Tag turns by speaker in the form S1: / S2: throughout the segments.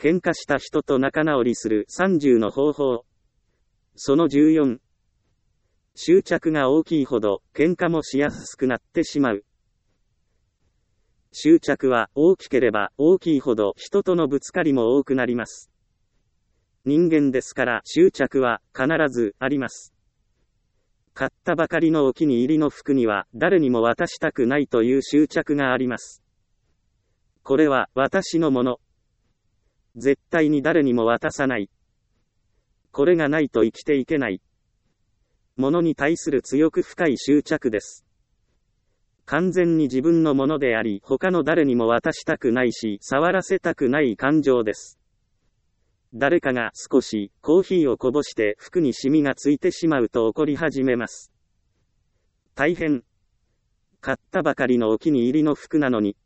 S1: 喧嘩した人と仲直りする30の方法。その14。執着が大きいほど、喧嘩もしやすくなってしまう。執着は大きければ大きいほど人とのぶつかりも多くなります。人間ですから執着は必ずあります。買ったばかりのお気に入りの服には誰にも渡したくないという執着があります。これは私のもの。絶対に誰にも渡さない。これがないと生きていけない。ものに対する強く深い執着です。完全に自分のものであり、他の誰にも渡したくないし、触らせたくない感情です。誰かが少しコーヒーをこぼして服にシミがついてしまうと怒り始めます。大変。買ったばかりのお気に入りの服なのに。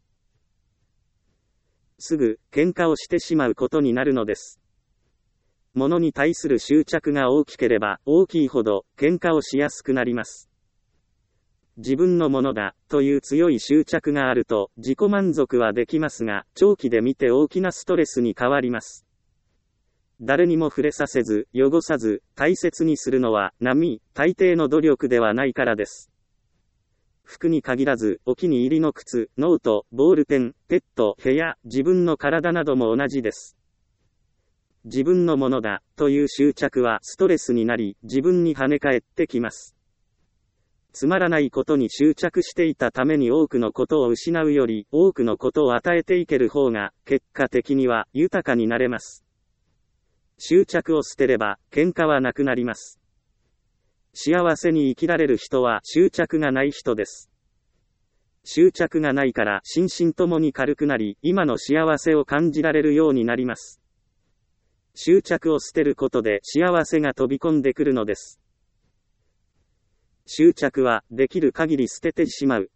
S1: すぐ喧嘩をしてしまうことになるのです。物に対する執着が大きければ大きいほど喧嘩をしやすくなります。自分のものだという強い執着があると自己満足はできますが、長期で見て大きなストレスに変わります。誰にも触れさせず、汚さず、大切にするのは大抵の努力ではないからです。服に限らず、お気に入りの靴、ノート、ボールペン、ペット、部屋、自分の体なども同じです。自分のものだという執着はストレスになり、自分に跳ね返ってきます。つまらないことに執着していたために多くのことを失うより、多くのことを与えていける方が、結果的には豊かになれます。執着を捨てれば、喧嘩はなくなります。幸せに生きられる人は執着がない人です。執着がないから心身ともに軽くなり、今の幸せを感じられるようになります。執着を捨てることで幸せが飛び込んでくるのです。執着はできる限り捨ててしまう。